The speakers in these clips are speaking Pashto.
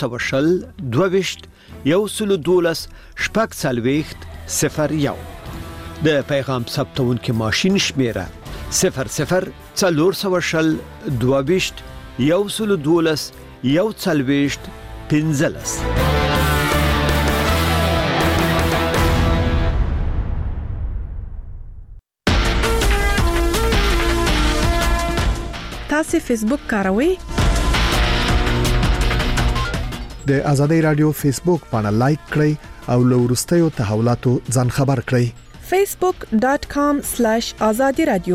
002212 د پیغام ثبتونکي ماشین شمیره 002212 تاسو فیسبوک کاروئ؟ د آزادۍ رادیو فیسبوک باندې لایک کړئ او له وروستیو تحولاتو ځان خبر کړئ. facebook.com/azadi-radio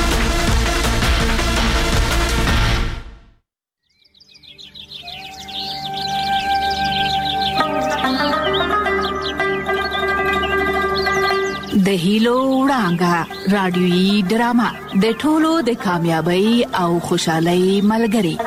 د هیلو وړانګه رادیويي ډرامه د ټولو د کامیابی او خوشحالۍ ملګری.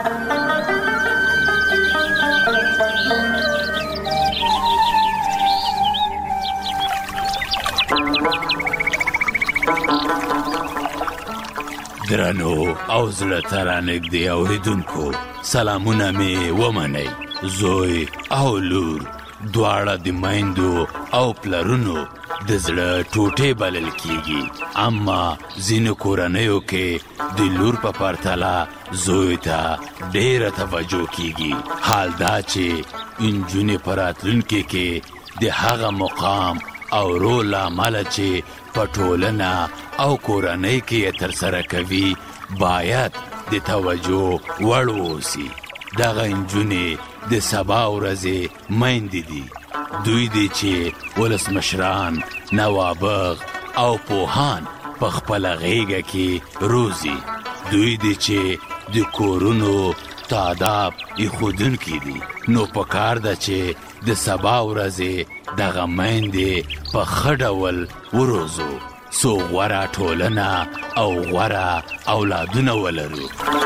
درنو او زړه ترانګ دی اوریدونکو، سلامونه می ومنئ. زوی او لور دواړه د مایندو او پلرونو د زړه ټوټې بلل کیږي، اما ځینو کورنیو کې د لور په پرتله زوی ته ډېره توجه کیږي. حال دا چې انجونې په راتلونکي کې د هغه مقام او رول عمل چې په ټولنه او کورنۍ کې ترسره کوي باید د توجه وړ اوسي. دغه انجونې د سبا ورځې میندې دي. دوی دي چې ولسمشران، نوابغ او پوهان په خپله غېږه کې روزي. دوی دي چې د کورونو تاداب ایښودونکي دي. نو پکار ده چې د سبا ورځې دغه میندې په ښه ډول وروزو، څو غوره ټولنه او غوره اولادونه ولرو.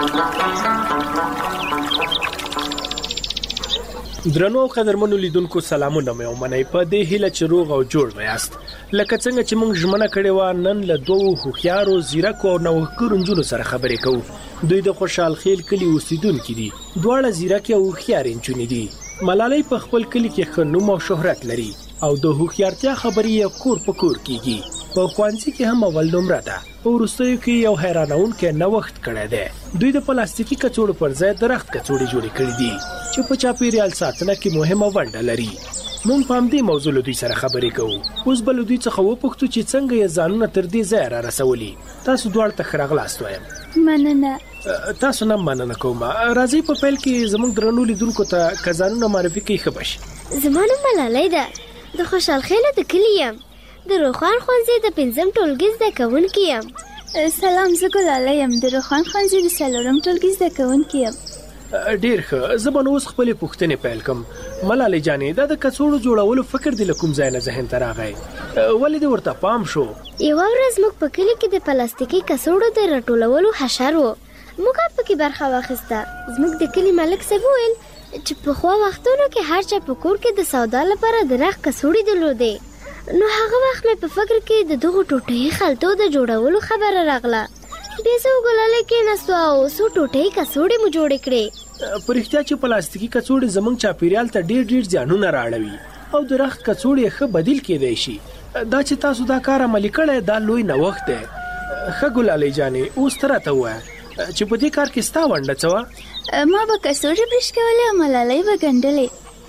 درنو او قدرمنو لیدونکو، سلامونه مې ومنئ. په دې هیله چې روغ او جوړ یاست. لکه څنګه چې موږ ژمنه کړې وه، نن له دوو هوښیارو، ځیرکو او نوښتګرو نجونو سره خبرې کوو. دوی د خوشحال خیل کلي اوسیدونکي دي. دواړه ځیرکې او هوښیارې نجونې دي. ملالۍ په خپل کلي کې ښه نوم او شهرت لري او د هوښیارتیا خبرې یې کور په کور کیږي. په ښوونځي کې هم اول نمره ده. په وروستیو کې یو حیرانونکی نوښت کړی دی. دوی د پلاستیکي کڅوړو پر ځای درخت کڅوړې جوړې کړې دي چې په چاپیریال ساتنه کې مهمه ونډه لري. موږ په همدې موضوع له دوی سره خبرې کوو. اوس به له دوی څخه وپوښتو چې څنګه یې ځانونه تر دې ځایه را رسولي. تاسو دواړو ته ښه راغلاست وایم. مننه. تاسو نه مننه کوم. راځئ په پیل کې زموږ درنو لیدونکو ته که ځانونه معرفي کوي ښه به شي. زما نوم ملالۍ ده. د خوشحال خیل د کلي یم. د روخان ښوونځي د 5م ټولګي زده کوونکې یم. سلام، زه ګلاله یم. د روخان ښوونځي د 4م ټولګي زده کوونکې یم. ډیر ښه. زه به نو اوس خپلې پوښتنې پیل کړم. ملالۍ جانې، دا د کڅوړو جوړولو فکر دې له کوم ځای نه ذهن ته راغی؟ ولې دې ورته پام شو؟ یوه ورځ موږ په کلي کې د پلاستیکي کڅوړو د راټولولو حشر و. موږ هم پکې برخه واخیسته. زموږ د کلي ملک صاحب وویل چې پخوا وختونو کې هر چا په کور کې د سودا لپاره د رخ کڅوړې درلودې. نو هغه وخت مې په فکر کې د دغو ټوټهي خلطو د جوړولو خبره راغله. بیا زه وګلالۍ کېناستو او څو ټوټهي کڅوړې مو جوړې کړې. په رښتیا چې پلاستیکي کڅوړې زموږ چاپیریال ته ډېر زیانونه راړوي او د رخت کڅوړې ښه بدیل کېدی شي. دا چې تاسو دا کار عملي کړی دا لوی نوښت دی. ښه ګلالۍ جانې، اوس ته راته ووایه چې په دې کار کې ستا ونډه څه وه؟ ما به کڅوړې برش کولې او ملالۍ به ګنډلې.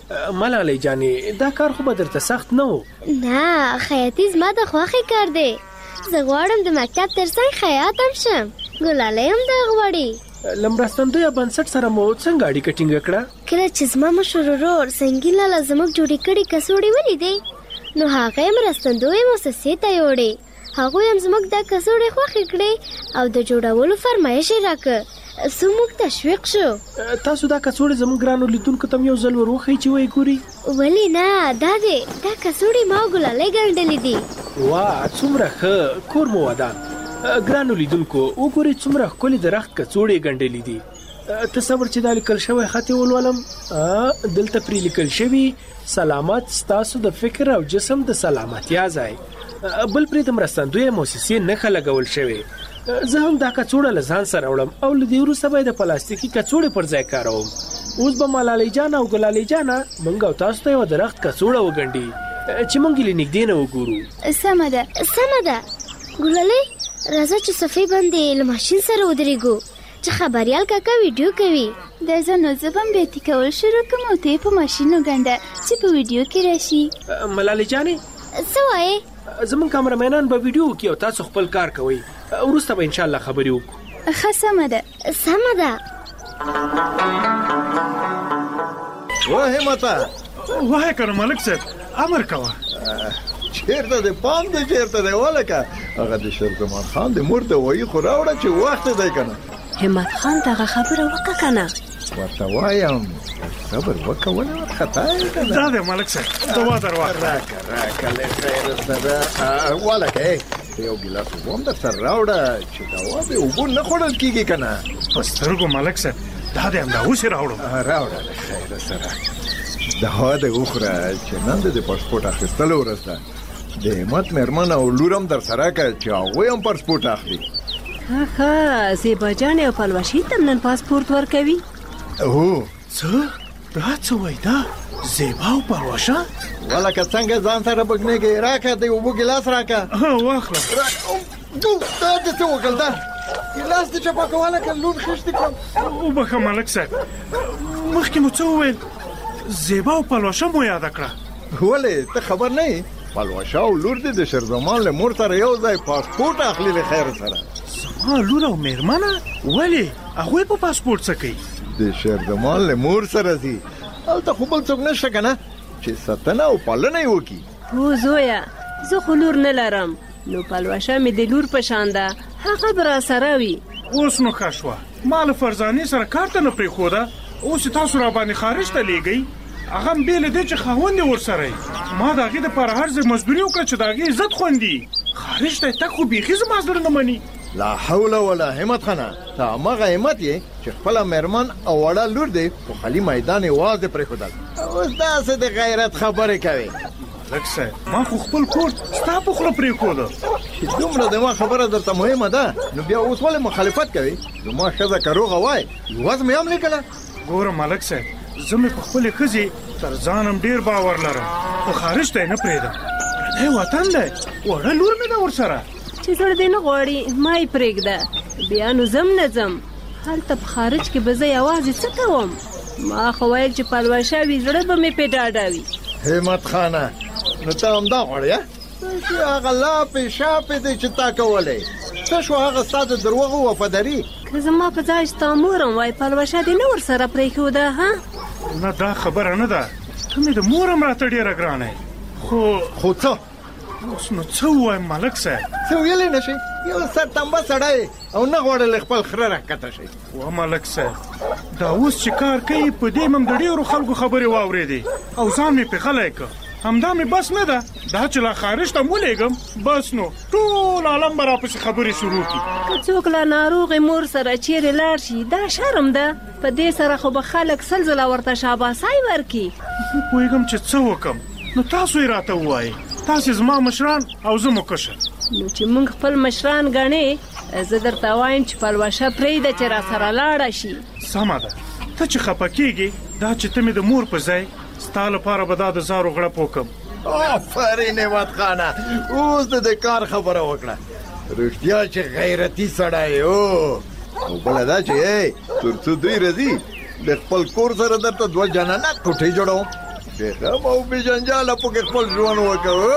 ملالۍ جانې، دا کار خو به درته سخت نه و؟ نه، خیاطي زما د خوښې کار دی. زه غواړم د مکتب تر څنګ خیاط هم شم. ګلالۍ هم دا غواړي. له مرستندویه بنسټ سره مو څنګه اړیکه ټینګه کړه؟ کله چې زما مشر ورور سنګین لاله زموږ جوړې کړې کڅوړې ولیدې، نو هغه یې مرستندویه مؤسسې ته یوړې. هغوی هم زموږ دا کڅوړې خوښې کړې او د جوړولو فرمایش یې راکړ. څو موږ تشویق شو. تاسو دا کڅوړې زموږ ګرانو لیدونکو ته یو ځل ور وښیئ چې وایي ګوري. ولې نه، دا دی. دا کڅوړې ما او ګلالۍ ګنډلې دي. واه، څومره ښه. کور مو ودان. ګرانو لیدونکو، وګورئ څومره ښکلې د رخت کڅوړې ګنډلې دي. تصور چې دا لیکل شوی خط یې ولولم. دلته پرې لیکل شوي سلامت ستاسو د فکر او جسم د سلامتیا ځای. بل پرې د مرستندویه مؤسسې نښه لګول شوې. زه هم دا کڅوړه له ځان سره وړم او له دې وروسته به د پلاستیکي کڅوړې پر ځای کاروم. اوس به ملالۍ جان او ګلالۍ جان مونږ او تاسو ته یو درخت کڅوړه وګڼډي چې مونږ یې نږدې نه وګورو. سمه ده ګلالۍ راځه چې صفې باندې له ماشین سره ودرېږو چې خبریال کاکا ویډیو کوي. د زنو زبم بیتی کول شروع کوم او ته په ماشین وګڼډه چې په ویډیو کې راشي. ملالۍ جانې څه وایې؟ زمونږ کامرمینان به ویډیو وکړي او تاسو خپل کار کوئ، وروسته به انشاءالله خبرې وکړو. ښه سمه ده. واه همتا واه کنه ملک صاحب امر کوه. چیرته د پام د چیرته دی ولکه هغه د شیرزمان خان د مور ته وایي خو راوړه چې وخت دی کنه. همت خان دغه خبره وکړه کنه. ورته وایم صبر وکړه ونه خطا یې کنه. دا دی ملک صاحب دوا درواخله. راکه له خیر سره ولکه یو ګیلاس اوبه هم درسره راوړه چې دوا به اوبه نه خوړل کېږي کنه. په سترګو ملک صاحب دا دی همدا اوس یې راوړم. راوړه له خیر سره دوا دې وخوره چې نن د پاسپورټ اخیستلو ورځ ده. د همت مېرمن او لور هم درسره که چې هغوی هم پاسپورټ اخلي. ښه زیبا جانې او پلوشي ته نن پاسپورټ ورکوي. هو څه دا څه وایي دا زیبا او پلوشه ولکه څنګه ځان سره بګنېږي راکه د اوبو ګیلاس راکه. واخله. دا دې څه وکړل دا ګیلاس دې چپه که ولکه لور خښتې کړم. وبخه ملک صاحب مخکې مو څه وویل زیبا او پلوشه مو یاده کړه. ولې ته خبر نه یې پلوشه او لور دې د شیرزمان له مور سره یو ځای پاسپورټ اخلي له خیر سره. زما لور او مېرمنه ولې هغوی په پاسپورټ څه کوي؟ د شیرزمان له مور سره ځي هلته خو بل څوک نشته که نه چې ساتنه او پالنه یې وکړي. هو زویه زه خو لور نه لرم نو پلوشه مې د لور په شان ده هغه به راسره وي. اوس نو ښه شوه ما له فرزانې سره کار ته نه پرېښوده اوس تاسو راباندې خارج ته لیږئ هغه هم بې له دې چې خاوند یې ورسره وي. ما د هغې دپاره هر ځای مزدوري وکړه چې د هغې عزت خوندي. خارج ته یې تګ خو بیخي زما زړه نه مني. لا حول ولا همت خانه ته هماغه همت یې چې خپله مېرمن او وړه لور دی په خالي میدان یې واضح پرېښودل. اوس داسې د غیرت خبرې کوي. ملک صاحب ما خو خپل کور ستا په خوله پرېښوده چې دومره د ما خبره درته مهمه ده نو بیا اوس ولې مخالفت کوي؟ زما ښځه که روغه وای یوازې مې هم لیکله. ګوره ملک صاحب زه مې په خپلې ښځې تر ځانم ډېر باور لرم خو خارج ته یې نه پرېږدم. پردی وطن دی وړه لور مې ده ورسره. چې زړه دې نه غواړي ما یې پرېږده بیا نو ځم نه ځم هلته په خارج کې به زه یوازې څه کوم؟ ما خو ویل چې پلوشه وي زړه به مې پې ډاډه وي. همت خانه نو ته همدا غواړې چې هغه لاپې شاپې دی چې تا کولی څه شو هغه ستا د دروغو وفاداري؟ که زما په ځای چې تا مورم وای پلوشه دې نه ورسره پرېښوده ها؟ نه دا خبره نه ده ته مې د مورم راته ډېره ګرانه یې. خو څه اوس نو څه ووایم ملک صاحب؟ څه ویلی نه شي یو سرتمبه سړی او نه غواړې له خپل خره راښکته شي. وا ملک صاحب دا اوس چې کار کوي په دې مم د ډېرو خلکو خبرې واورېدې او ځان مې پې غلی که همدا مې بس نه ده دا چې لا خارج ته ولېږم بس نو ټول عالم به راپسې خبرې شروع کړي. که څوک له ناروغې مور سره چیرې لاړ شي دا شرم ده په دې سره خو به خلک سل ځله ورته شاباسای ورکړي. زه پوهېږم چې څه وکړم نو تاسو یې راته ووایئ تاسې زما مشران او زه مو کشر. نو چې موږ خپل مشران ګڼې زه درته وایم چې پلوشه پرېږده چې راسره لاړه شي. سمه ده ته چې خفه کېږې دا چې ته مې د مور په ځای ستا لپاره به دا د زارو غړپ وکړم. آفرین همت خانه اوس د کار خبره وکړه رښتیا چې غیرتي سړی او بله دا چې تر څو دوی راځي د خپل کور سره درته دوه جانانه کوټې جوړوم چې غم او بې جنجاله پکې خپل ژوند وکړو.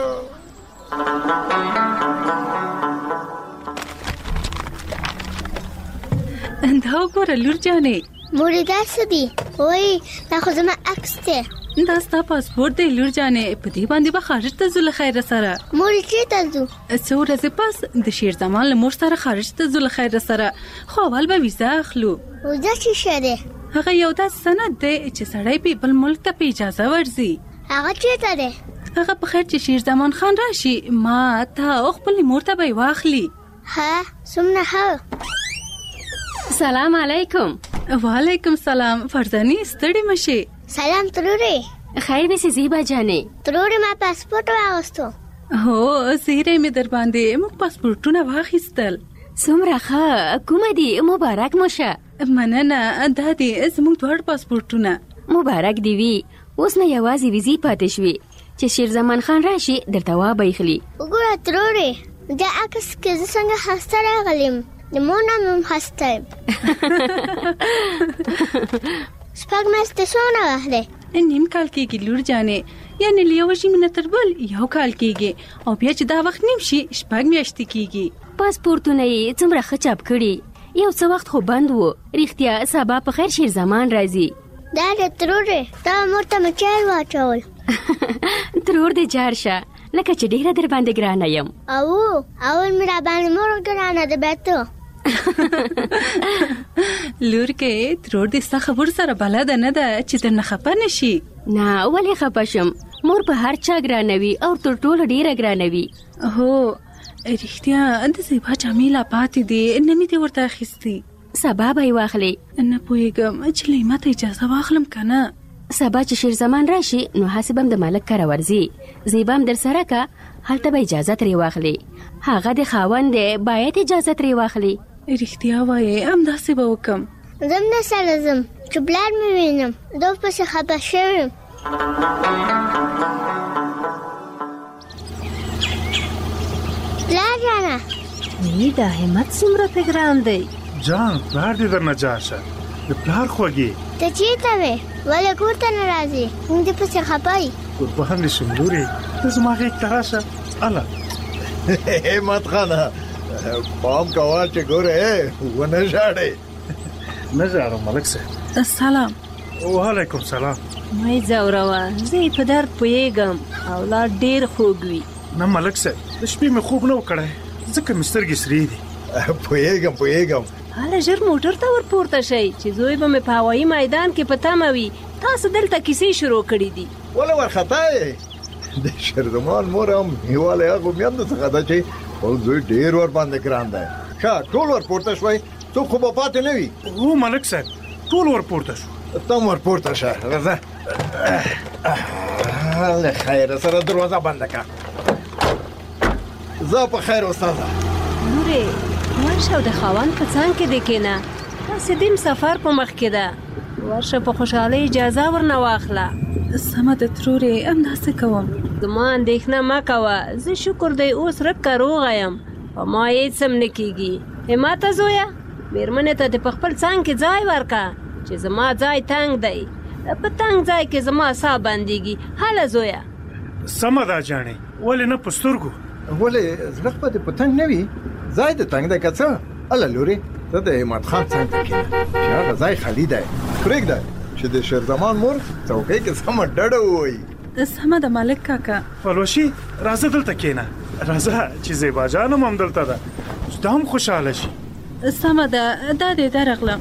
دا وګوره لور جانې مورې دا څه دي؟ وایي دا خو زما عکس دی. دا ستا پاسپورټ دی لور جانې په دې باندې به خارج ته ځو له خیره سره. مورې چېرته ځو؟ څو ورځې پس د شیرزمان له مور سره خارج ته ځو له خیره سره خو اول به ویزه اخلو. ویزه څه شی دی؟ هغه یو داسې سند دی چې سړی په بل ملک ته په اجازه ورځي. هغه چېرته دی؟ هغه په خیر چې شیرزمان خان راشي ما ته او خپلې مور ته به یې واخلي. ها څومره ښه. سلام علیکم. وعلیکم سلام. فرزانې ستړې مه شې. سلام ترورې. خیر دې زیبا جانې. ترورې ما پاسپورټ واغوستو. هو زیری مې در باندې موږ پاسپورټونه واخیستل. څومره ښه کومه دي مبارک مو شه. مننه. دا دې زموږ دواړه پاسپورټونه. مبارک دی وي. اوس نه یوازې ویزې پاتې شوې چې شیرزمان خان راشي درته وابایخلي. وګوره ترورې دا عکس کې زه څنګه خسته راغلم. د مور نام هم خسته یم. شپږ میاشتې څونه وخت دی؟ نیم کال کېږي لور جانې. یعنې له یوه ژمي نه تر بل 1 کال کېږي او بیا چې دا وخت نیم شي 6 میاشتې کېږي. پاسپورټونه یې څومره ښه چاپ کړي. یو څه وخت خو بند و. رښتیا سبا په خیر شیرزمان راځي. دا د ترورې دا مور ته مې چای واچول. ترور دې جار شه لکه چې ډېره در باندې ګرانه یم. اول مې را باندې مور ګرانه ده بیا ته. لور کې ترور دې ستا خبر سره بلده نه ده چې درنه خفه نشي. نه ولې خفه شم؟ مور په هر چا ګرانوي او تر ټولو ډېره ګرانوي. هو رښتیا د زیبا جامې لا پاتې دي نه مې دې ورته اخیستې. سبا به یې واخلې. نه پوهېږم چې لیما ته اجازه واخلم که نه. سبا چې شیرزمان راشي نو هسې به هم د ملک کره ورځي. زیبا هم در سره که هلته به اجازه ترې واخلي. هغه د خاوند دی باید اجازه ترې واخلي. رښتیا وایې همداسې به وکړم. زم نه سره ځم چې پلار مې وینم دو پسې خفه شوی یم. پلار جانه دا همت څومره پې ګران دی. جان پلار دې درنه جار شه. د پلار خوږې ته چېرته وې؟ ولې کور ته نه راځې؟ موږ دې پسې خفه یي. قربان دې شم لورې ته زما غېږ ته راشه. اله همت خانه پام کوه چې ګوره ونه ژاړې. نه ژاړم ملک صاحب. سلام. وعلیکم سلام. مې ځوروه زه یې په درد پوهېږم. اولاد ډېر خوږ وي. نه ملک صاحب د شپې مې خوب نه و کړی ځکه مې سترګې سرې دي. پوهېږم. هله ژر موټر ته ورپورته شئ چې زوی به مې په هوایي میدان کې په تمه وي. تاسو دلته کیسې شروع کړي دي. ولې ورخطا یې؟ د شیرزمان مور هم هیواله هغو میندو څخه ده چې خپل زوی ډېر ورباندې ګران دی. ښه ټول ورپورته شوئ؟ څوک خو به پاتې نه وي. هو ملک صاحب ټول ورپورته شو. ته هم ورپورته شه. راځه له خیره سره دروازه بنده کړه. زه په خیر استاده. لورې ورشه او د خاوند په څنګ کې دې کېنه. داسې دیم سفر په مخ کې ده. ورشه په خوشحالۍ اجازه ورنه واخله. سمه ده ترورې همداسې کوم. زما اندېښنه مه کوه. زه شکر دی اوس رکه روغه یم. په ما هېڅ هم نه کېږي. همته زویه مېرمنې ته دې په خپل څنګ کې ځای ورکړه چې زما ځای تنګ دی. په تنګ ځای کې زما ساه بندېږي. هله زویه. سمه ده جانې ولې نه په سترګو. ولې زړه خو دې په تنګ نه وي؟ ځای دې تنګ دی که څه؟ اله لورې ته د همت خان څنګ ته کښېنه چې هغه ځای خالي دی. پرېږده چې د شیرزمان مور څوکۍ کې سمه ډډه ووایي. سمه ده مالک کاکا. پلوشي راځه دلته کښېنه. راځه چې زیبا جانم هم دلته ده چې دا هم خوشحاله شي. سمه ده دا دې درغلم.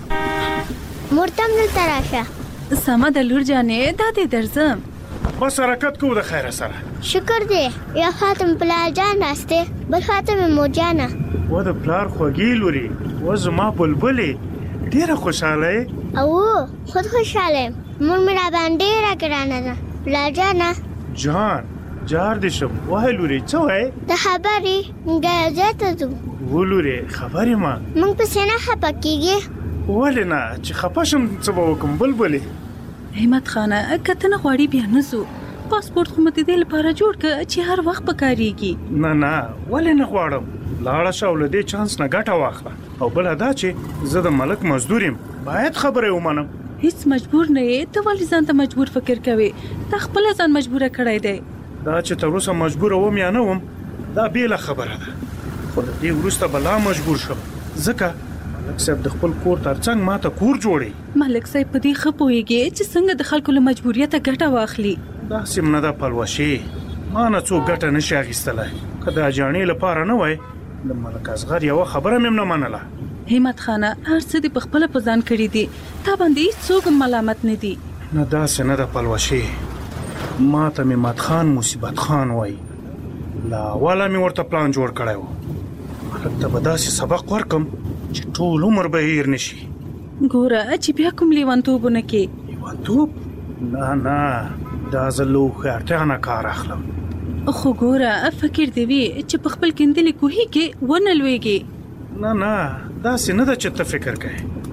مور ته هم دلته راشه. سمه ده لور جانې دا دې درځم. بس حرکت کوو د خیره سره. شکر دی یو خواته مې پلار جان ناست دی بل خواته مې مور جانه. و د پلار خوږې لورې و زما بلبلې ډېره خوشحاله یې. خود خوشحاله یم. مور مې را باندې ډېره ګرانه ده. پلار جانه جان جار دې شم. وایه لورې څه وایې؟ د خبرې ګرځې ته ځو. و لورې خبرې ما موږ پسې نه خفه کېږې؟ ولې نه چې خفه شم څه به وکړم بلبلې. همت خانه که ته نه غواړې بیا نه ځو. پاسپورټ خو مې د دې لپاره جوړ کړه چې هر وخت به کارېږي. نه ولې نه غواړم. لاړه شه او له دې چانس نه ګټه واخله. او بله دا چې زه د ملک مزدور یم باید خبره یې ومنم. هیڅ مجبور نه یې. ته ولې ځان ته مجبور فکر کوې؟ تا خپله ځان مجبوره کړی دی. دا چې تر اوسه مجبوره وم یا نه وم دا بیله خبره ده. خو د دې وروسته به لا مجبور شم ځکه ملک صاحب د خپل کور ترڅنګ ماته کور جوړوي. ملک صاحب په دې ښه پوهېږي چې څنګه د خلکو له مجبوریته ګټه واخلي. داسې م نه ده پلوشې. ما نه څوک ګټه نشي اخیستلی. که د اجاڼې لپاره نه وای د ملک اصغر یوه خبره مې نه منله. همت خانه هر څه دې په خپله په ځان کړي دي. تا باندې هېڅوک ملامت نه دي. نه داسې نه ده پلوشې. ما ته مې مت خان مصیبت خان وای. لا اوله مې ورته پلان جوړ کړی و. ملک ته به داسې سبق ورکم چې ټول عمر به هیر نشي. ګوره چې بیا کوم لیونتوبونه کې. لیونتوب؟ نه دا زه له هوښیارتیا نه کار اخلم. خو ګوره فکر دې وي چې په خپل کیندلې کوهي کې ونه لویږي. نه داسې نه ده چې ته فکر کوې.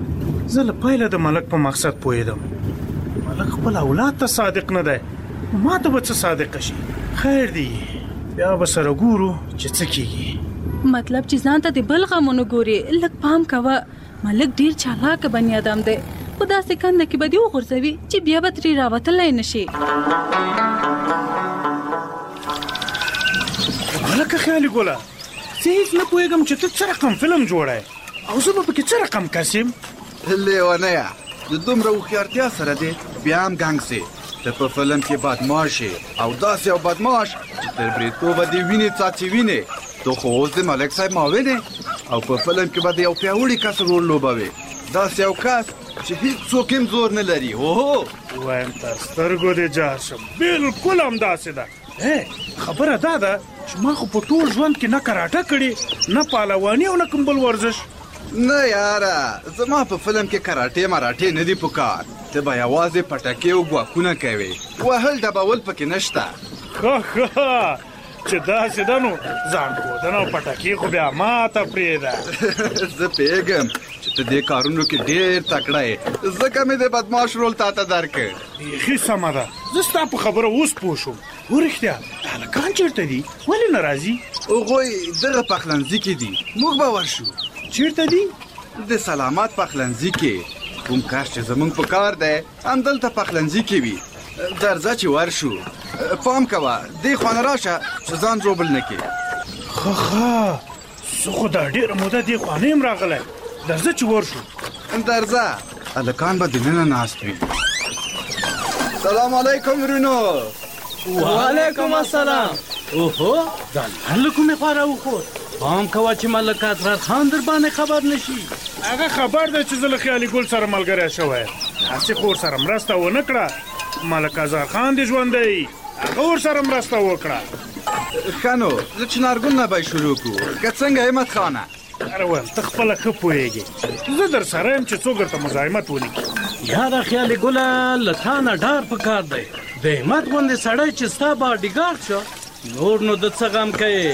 زه له پیله د ملک په مقصد پوهېدم. ملک خپل اولاد ته صادق نه دی، ما ته به څه صادقه شي. خیر دی، بیا به سره ګورو چې څه کېږي. مطلب چې ځان ته د بل غمونو ګوري. لږ پام کوه، ملک ډیر چالاکه بني ادم دی، خو داسې کنده کې به دې وغورځوي چې بیا به ترې راوتلی نه شي. هلکه خیالي ګله، زه هېڅ نه پوهېږم چې ته څه رقم فلم جوړی او زه به پکې څه رقم کس یم. لیونیه، د دومره هوښیارتیا سره دی بیا هم ګنګ سي. ته په فلم کې بدماش یې او داسې یو بدماش چې تر بریتوبه دې وینې څاڅي وینې. تو خو اوس د ملک صاحب معاون یې او په فلم کې به د یو پیاوړي کس رول لوبوي، داسې یو کس چې هېڅوک هم زور نه لري. اوهو وایم تر سترګو دې جار شم، بلکل همداسې ده. خبره دا ده چې ما خو په ټول ژوند کې نه کراټه کړې، نه پهلواني او نه کوم بل ورزش. نه یاره، زما په فلم کې کراټې مراټې نه دي پکار. ته به یوازې پټکې او ګواښونه کوې، وهل ډبول پکې نشته. ښه چې داسې ده نو ځان ښودنه او پټکې خو بیا ما ته پرېږده. زه پوهېږم چې ته دې کارونو کې ډېر تکړه یې، ځکه مې د بدماش رول تا ته درکړ. بیخي سمه ده، زه ستا په خبره اوس پوه شوم. ورښتیا هلکان چېرته دي؟ ولې نه راځي؟ هغوی دغه پخلنځي کې دي، موږ به ورشو. چېرته دي؟ د سلامت پخلنځي کې. کوم کار چې زموږ په کار دی همدلته پخلنځي کې وي. درځه چې ورشو. پام کوه دې خوا نه راشه چې ځان ژوبل نه کړې. ښه زه خو دا ډېره موده دې خوا نه یم راغلی. درځه چې ورشو. درځه، هلکان به دننه ناست وي. سلام علیکم ورونو. وعلیکم السلام. اوهو دا له کومې خوا راوخوت؟ پام کوه چې ملک اطهر خان در باندې خبر نشي. هغه خبر دی چې زه له خیالي ګل سره ملګری شوی یم. هسې خو ورسره مرسته ونه کړه. ملک اطهر خان دې ژوندی، هغه ورسره مرسته وکړه. ښه نو له چنارګل نه به یې شروع کړو. که څنګه همت خانه؟ ارول ته خپله ښه پوهېږې، زه در سره یم چې څوک درته مزاحمت ولیکي. یاره خیالي ګله، له تا نه ډار پکار دی. د همت غوندې سړی چې ستا باډیګارډ شو، نور نو د څه غم کوې؟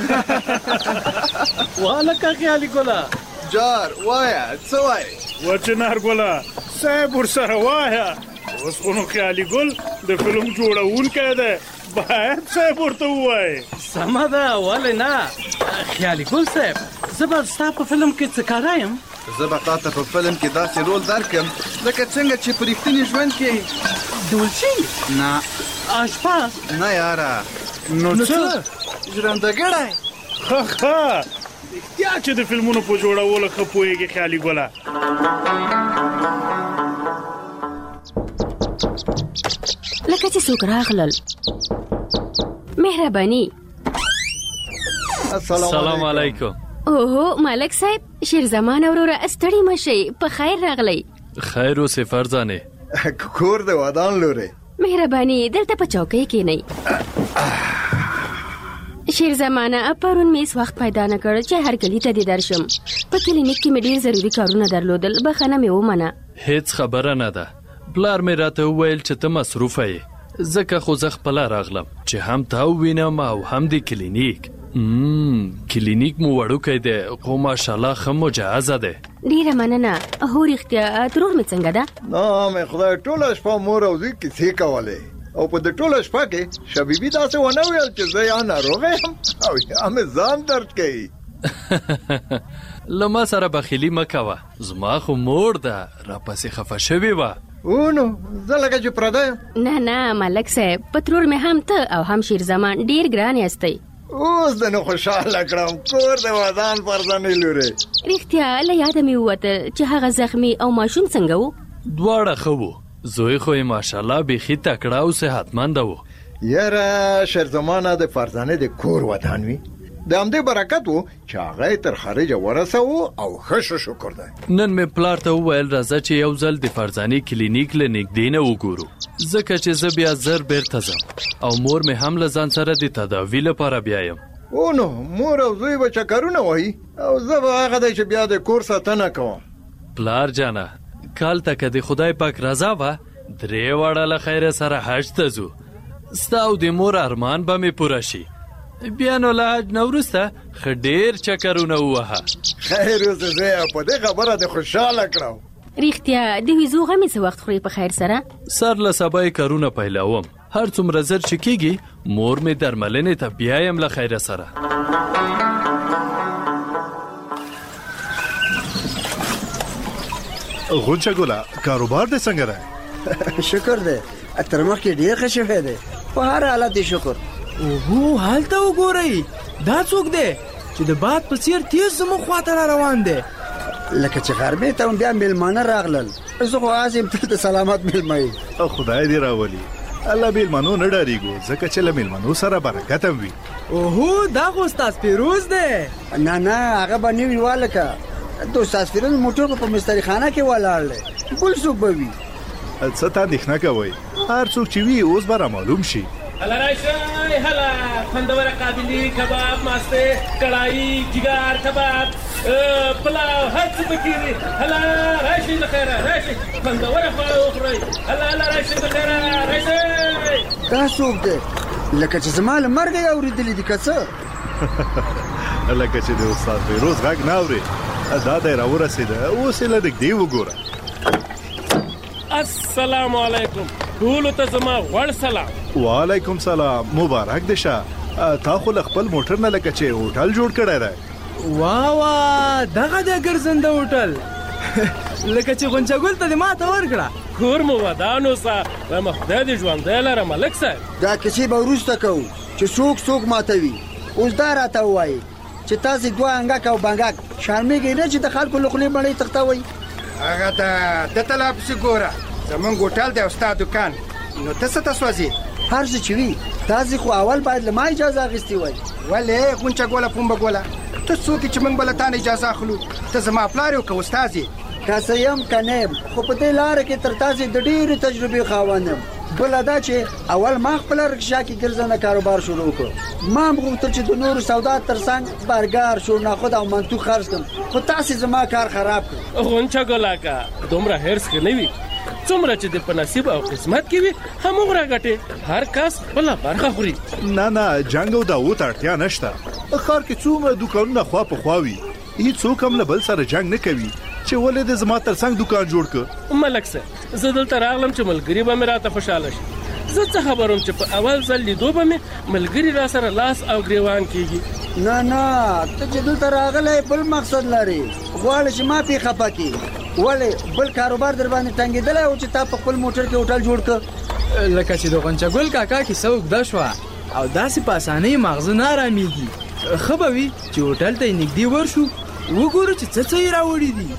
وهلکه خیالي ګله جار وایه څه وایې؟ و چنارګله صاحب ورسره وایه. اوس خو نو خیالي ګل د فلم جوړونکی دی، باید صاحب ورته ووایې. سمه ده، ولې نه؟ خیالي ګل صاحب، زه به ستا په فلم کې څه کاره یم؟ زه به تا ته په فلم کې داسې رول درکړم لکه څنګه چې په رښتیني ژوند کې ډولچي؟ نه. اشپز؟ نه یاره. نو څه؟ ژرندګړی. ښه رښتیا چې د فلمونو په جوړولو ښه پوهېږې خیالي ګله. لکه چې څوک راغلل. مهرباني. السلام علیکم. اوهو ملک صاحب، شیرزمان وروره ستړي مشئ، په خیر راغلی. خیر اوسې فرزانې. کور د ودان لورې. مهرباني دلته په چوکۍ کښېنئ. شیرزمانه پرون مې وخت پیدا نه کړ چې هر کلي ته دې درشم. په کلینیک کې مې ډېر ضروري کارونه درلودل، بخښنه مې ومنه. هیڅ خبره نه ده. پلار مې راته وویل چې ته مصروفه یې، ځکه خو زه خپله راغلم چې هم تا ووینم او هم د کلینیک. کلینیک مو وړوکی دی خو ماشاءالله ښه مجهزه دی. ډېره مننه. هو رښتیا ترور مې څنګه ده؟ نه مې خدای ټوله شپه مور او زوی کیسې کولې او په د ټوله شپه کې شبیبي داسې ونه ویل چې زه یا ناروغه یم او یا مې ځان درد کوي. له ما سره بخیلي مه کوه، زما خو مور ده راپسې خفه شوې وه. نو زه لکه چې پرده یم. نه ملک صاحب، په ترور مې هم ته او هم شیرزمان ډېر ګران یاستئ. اوس د نو خوشحاله کړم کور د ودان فرزانې لورې. رښتیا له یاده مې ووته چې هغه زخمي او ماشوم څنګه و؟ دواړه ښه وو. زوی خو یې ماشاءالله بیخي تکړه او صحتمنده و. یاره شیرزمانه د فرزانې د کور ودان وي، د همدې برکت و چې هغه یې تر خارجه ورسوو او ښه شکر دی. نن مې پلار ته وویل راځه چې یو ځل د فرزانې کلینیک له نږدې نه وګورو، ځکه چې زه بیا زر بیرته ځم او مور مې هم له ځان سره د تداوي لپاره بیایم. نو مور او زوی به چکرونه وهي او زه به هغه دی چې بیا د کور ساتنه کوم. پلار جانه، کال ته که د خدای پاک رضا وه 3 واړه له خیره سره حج ته ځو. ستا او د مور ارمان به مې پوره شي. بیا نو له حج نه وروسته ښه ډېر چکرونه ووهه. خیر اوسه زویه، په دې خبره دې خوشحاله کړم. ریختیا د ویزو غمې څه وخت خوري په خیر سره؟ سر له سبا یې کارونه پیلوم. هر څومره زر چې کېږي مور مې درملنې ته بیایم له خیره سره. غونچه ګوله کاروبار دې څنګه دی؟ شکر دی تر مخکې ډېر ښه شوی دی په هر حالت یې شکر. اوهو هلته وګورئ دا څوک دی چې د باد په څېر تیز زموږ خواته را روان دی؟ لکه چې غرمې ته هم بیا میلمانه راغلل. زه خو هسې یم تل د سلامت میلمه یې. خدای دې راولي. الله میلمنو نه ډارېږو ځکه چې له میلمنو سره برکت هم وي. اوهو دا خو استاد فیروز دی. نه هغه به نه وي والکه د استاد فیروز موټر په مستري خانه کې ولاړ دی بل څوک به وي. څه ته اندېښنه کوئ هر څوک چې وي اوس به رامعلوم شي. هلا راشئ هلا خوندوره قابلي کباب ماسته کړایي جګر کباب پلاو هر څه پکې دي. هلا راشئ د خیره راشئ خوندوره خواړه وخورئ. هلا راشئ د خیره راشئ. دا څوک دی لکه چې زما له مرګه یې اورېدلي دي که څه؟ لکه چې د استاد فیروز غږ نه اورې دا دی راورسېده اوس یې له نږدې وګوره. السلام علیکم ټولو ته زما غوړ سلام. وعلیکم سلام مبارک دې شه. تا خو له خپل موټر نه لکه چې هوټل جوړ کړی دی. واه دغه دی ګرځنده هوټل لکه چې غونچه ګل ته دې ماته ورکړه. کور مو ودان اوسه رمه خدای دې ژوندی لره ملک صاحب. دا کیسې به وروسته کوو چې څوک ماتوي. اوس دا راته ووایي چې تاسې دوه انګک او بنګک شرمېږئ نه چې د خلکو له خولې مړۍ تښتوئ؟ هغه د ته لا پسې ګوره زمونږ هوټل دی او ستا دکان نو ته څه ته سوځې؟ هر څه چې وي تاسې خو اول باید له ما اجازه اخیستې وای. ولې غونچه ګوله پومبه ګوله ته څوک چې موږ به له تا نه اجازه اخلو؟ ته زما پلار یو که استاد یې؟ که څه یم که نه یم خو په دې لاره کې تر تاسې د ډېرې تجربې خاوند یم. بله دا چې اول ما خپله رکشا کې ګرځنده کاروبار شروع کړ. ما هم غوښتل چې د نورو سودا تر څنګ برګر شورناخود او منتو خرڅ کړم خو تاسې زما کار خراب کړ. غونچه ګوله که دومره حرص ښه نه وي څومره چې د په نصیب او قسمت کې وي هموږ راګټې. هر کس خپله برخه خوري. نه جنګ او دعوو ته اړتیا نشته. ښار کې څومره دوکانونه خوا په خوا وي هیڅوک هم له بل سره جنګ نه کوي چې ولې د زما تر څنګ دکان جوړ کړ. ملک صاحب زه دلته راغلم چې ملګري به مې راته خوشحاله شي. زه څه خبر وم چې په اول ځل لیدو به مې ملګري را سره لاس او ګریوان کېږي. نه ته چې دلته راغلی بل مقصد لري غواړې چې ما پې خفه کړي. ولې بل کاروبار در باندې تنګېدلی و چې تا په خپل موټر کې هوټل جوړ کړ؟ لکه چې د غونچه ګل کاکا کیسه اوږده شوه او داسې په اسانۍ مغزه نه ارامېږي. ښه به وي چې هوټل ته یې نږدې ورشو وګورو چې څه یې راوړي دي.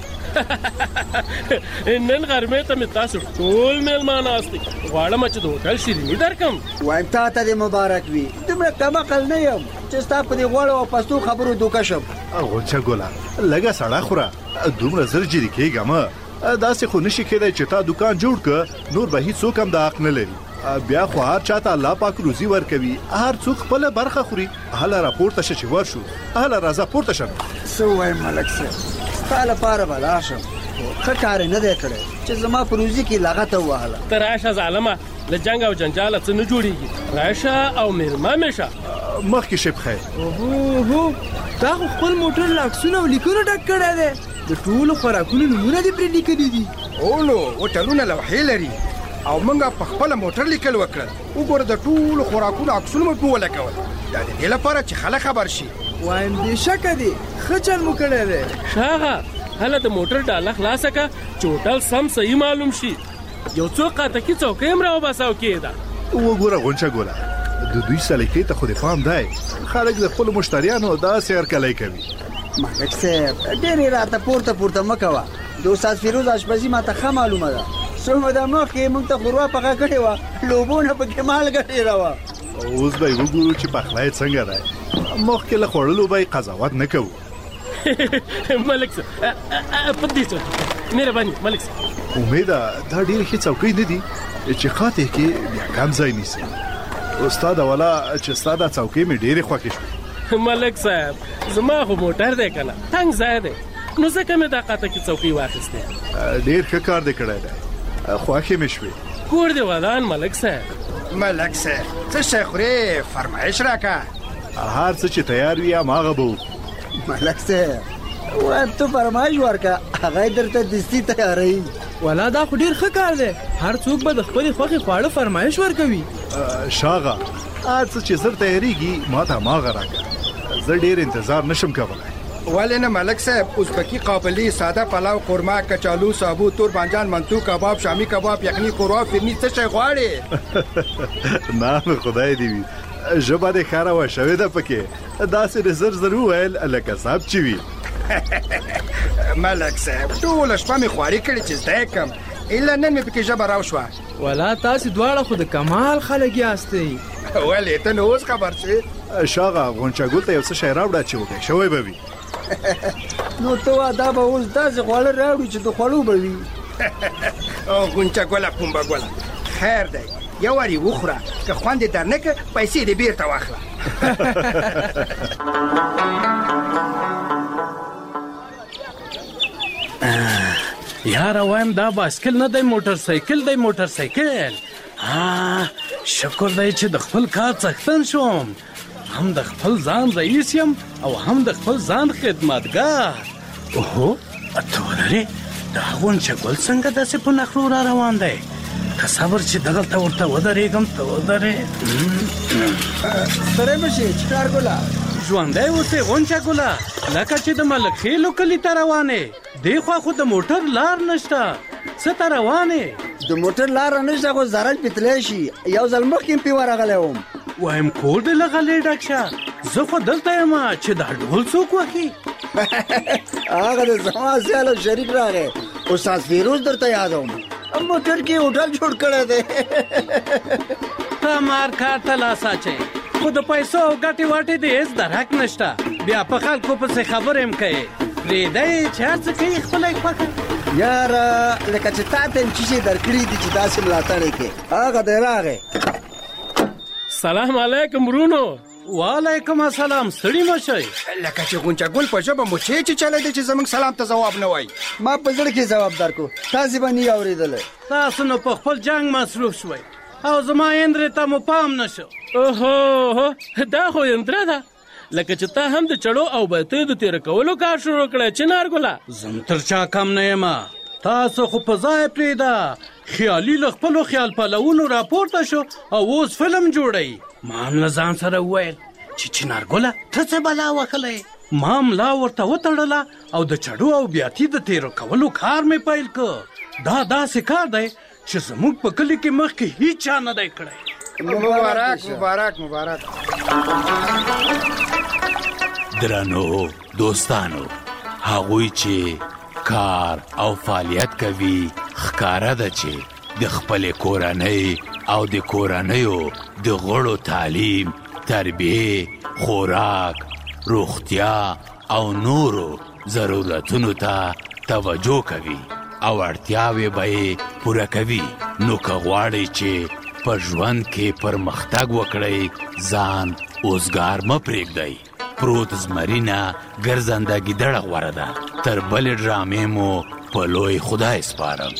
نن غرمې ته مې تاسو ټول میلمانه استئ غواړم چې د هوټل شیریني درکم. وایم تا ته دې مبارک وي دومره کم عقل نه یم چې ستا په دې غوړو او پستو خبرو دوکه شم. غونچه ګوله لږه سړه خوره دومره زر جري کېږه مه. داسې خو نشي کېدی چې تا دکان جوړ کړه نور به هیڅوک هم د حق نه لري. بیا خو هر چاته الله پاک روزي ورکوي هر څوک خپله برخه خوري. هله راپورته شه چې ورشو. هله راځه پورته شه. څه ووایم ملک صاحب ستا لپاره به لا شم ښه کار یې نه دی کړی چې زما په روزي کې لغته ووهله. ته راشه ظالمه له جنګ او جنجاله څه نه جوړېږي. راشه او مېلمه مې شه. مخکې شي بخیر. اوهو تا خو خپل موټر له عکسونه او لیکونه ډک کړی دی. د ټولو خوراکونو نومونه دې پرې لیکلي دي. نو هوټلونه لوحې لري او موږ په خپله موټر لیکل وکړل. وګوره د ټولو خوراکونو عکسونه مو په ولګول دا د دې لپاره چې خلک خبر شي. وایم بېشکه دی ښه چل مو کړی دی. شاغه هله د موټر ډاله خلاصه کړه چې هوټل سم صحیح معلوم شي. یو څو قاتکي څوکۍ هم راوباسه او کېږده. وګوره غونچه ګوله د دوی سلیقې ته خو د پام دی. خلک د خپلو مشتریانو داسې هرکلی کوي. ملک صاحب ډېرې راته پورته مه کوه. د استاد فیروز اشپزي ماته ښه معلومه ده. څو موده مخکې موږ ته ښوروا پخه کړې وه لوبونه پکې مالګه ډېره وه. اوس به یې وګورو چې پخلی څنګه دی. مخکې له خوړلو به یې قضاوت نه کوو. ملک صاحب په دې څه مهرباني ملک صاحب. امیده دا ډېرې ښې څوکۍ نه دي چې خاطې کې بیا کم ځای نیسي. استاد والا چې ستا دا څوکۍ مې ډېرې خوښې شوې. ملک صاحب زما خو موټر دی که نه تنګ ځای دی نو ځکه مې دا قاتکي څوکۍ واخیستې. ډېر ښه کار دې کړی دی خوښې مې شوې. کور دې ودان ملک صاحب. ملک صاحب څه شی خورې فرمایش راکړه. هر څه چې تیار وي هماغه به وکړو. ملک صاحب و ته فرمایش ورکه هغه درته دستی تیاروي. ولا دا خو ډیر ښه کار دی. هر څوک به د خپلې خوښې خواړه فرمایش ورکوي. شاغه هر څه چې زر تیاریږي ما ته هماغه راکړه. زه ډیر انتظار نشم کولی. ولې نه ملک صاحب؟ ازبکی قابلی، ساده پلاو، قورمه، کچالو، سابو، تور بانجان، منتو کباب، شامی کباب، یخني قورمه، فرني، څه شی غواړې؟ نه خدای دې وي ژبه دې ښه راوه شوې ده پکې. داسې د زر وویل لکه صاحب چې وي. ملک صاحب ټوله شپه مې خواري کړې چې زده کړم، الا نن مې پکې ژبه راوشوه. ولا تاسې دواړه خو د کمال خلک یاستئ. ولې ته نو اوس خبر شوې؟ شاغه غونچه ګل ته یو څه شی راوړه چې وږی شوی به وي. نو ته دا به اوس داسې خواړه راوړي چې د خوړو به وي. غونچه ګله پومبه ګله خیر دی، یو وارې وخوره، که خوند یې در نه کړه پیسې دې بیرته واخله. یاره وایم دا بایسکل نه دی موټر سایکل دی. موټر سایکل شکر دی چې د خپل کار څښتن شوم. هم د خپل ځان رئیس یم او هم د خپل ځان خدمتګار. اوهو ته ولرې دا غونچه ګل څنګه داسې په نخرو را روان دی؟ که صبر چې دغلته ورته ودرېږم ته ودرې. ستړی مه شې چنارګله. ژوندی اوسې غونچه ګله، لکه چې د ملک خیلو کلي ته روانې. دې خوا خو د موټر لار نشته، څه ته روانې؟ د موټر لاره نشته خو زرج پې تللی شي. یو ځل مخکې پې ورغلی وم. وایم کور دې له غلې ډک شه، زه خو دلته یم چې دا ډول څوک وهي. هغه د زما سیال او شریک راغی، استاد فیروز درته یادوم. موټر کې هوټل جوړ کړی دی. ته مار کار ته لاس اچوې، خو د پیسو او ګټې واټې دې هېڅ درک نشته. بیا په خلکو پسې خبرې هم کوې. پرېږدی چې هر څه کوي خپله یې خوښه. یاره لکه چې تا ته یم چیشې درکړي دي چې داسې ملاتړ یې کړې. هغه دی راغی. سلام علیکم ورونو. وعلیکم السلام. ستړي مه شئ. لکه چې غونچه ګل په ژبه مو چې چلی دی چې زموږ سلام ته ځواب نه وایي. ما په زړه کې ځواب درکړو، تاسې به نه یې اورېدلی. تاسو نو په خپل جنګ مصروف شوئ او زما اندرې ته مو پام نه شو. اوهو دا خو اندره ده، لکه چې تا هم د چړو او بیتیو د تېره کولو کار شروع کړی چنارګله. زم تر چا کم نه یم. تاسو خو په ځای پرېږده. خیالي له خپلو خیال پلوونو راپورته شو او اوس فلم جوړوي. ما هم له ځان سره وویل چې چنارګله ته څه بلا وهلی. ما ملا ورته وتړله او د چړو او بیاتي د تېرو کولو کار مې پیل کړ. دا داسې کار دی چې زموږ په کلي کې مخکې هیڅ چا نه دی کړی. مبارک مبارک مبارک. درنو دوستانو، هغوی چې کار او فعالیت کوي ښکاره ده چې د خپلې کورنۍ او د کورنیو د غړو تعلیم، تربیه، خوراک، روغتیا او نورو ضرورتونو ته توجه کوي او اړتیاوې به یې پوره کوي. نو که غواړئ چې په ژوند کې پرمختګ وکړئ، ځان اوزګار مه پرېږدئ. پروت زمرینه ګرځنده ګیدړه غوره ده. تر بلې ډرامې مو په لوی خدای سپارم.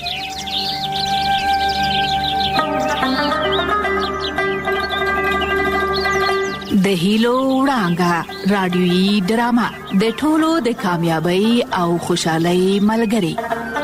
د هیلو وړانګه رادیویي ډرامه د ټولو د کامیابی او خوشحالۍ ملګری.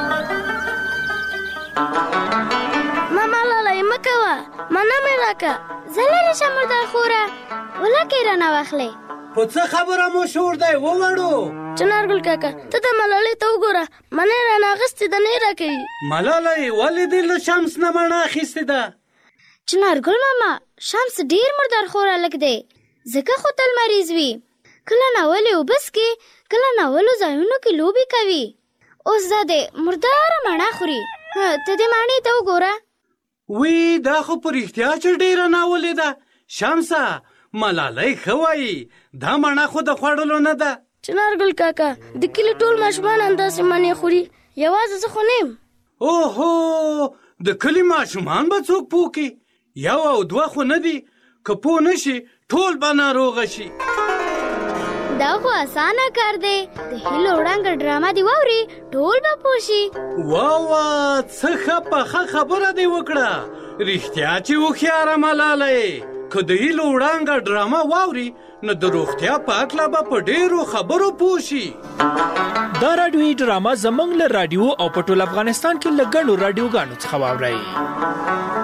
ماما لاله مکوه مانا مې راکه زلری شمردار خوره ولکه رانه واخلې. په څه خبره مو شور دی ووړو؟ چنارګل کاکا ته د ملالۍ ته وګوره، منې رانه اخیستې ده نه یې راکوي. ملالۍ ولې دې له شمس نه مڼه اخیستې ده؟ چنارګل ماما شمس ډېر مردار خور هلک دی، ځکه خو تل مریض وي. کله ناولې اوبه څښي، کله ناولو ځایونو کې لوبې کوي. اوس دا دی مرداره مڼه خوري. ته دې مڼې ته وګوره. وی دا خو په رښتیا چې ډېره ناولې ده. شمسه ملالۍ ښه وایي، دا مڼه خو د خوړلو نه ده. چنارګل کاکا د کلي ټول ماشومان همداسې مڼې خوري، یوازې زه خو نه یم. اوهو د کلي ماشومان به څوک پوه کړي؟ یو او دوه خو نه دي، که پوه نه شي ټول به ناروغه شي. دا خو اسانه کار دی، د هیلو وړانګه ډرامه دی واوري ټول به پوه شي. واه څه ښه پخه خبره دې وکړه. رښتیا چې هوښیاره ملالۍ، که د هیلو وړانګه ډرامه واوري نو د روغتیا په اړه به په ډېرو خبرو پوه شي. دا راډیویي ډرامه زموږ له راډیو او په ټول افغانستان کې له ګڼو راډیوګانو څخه واورئ.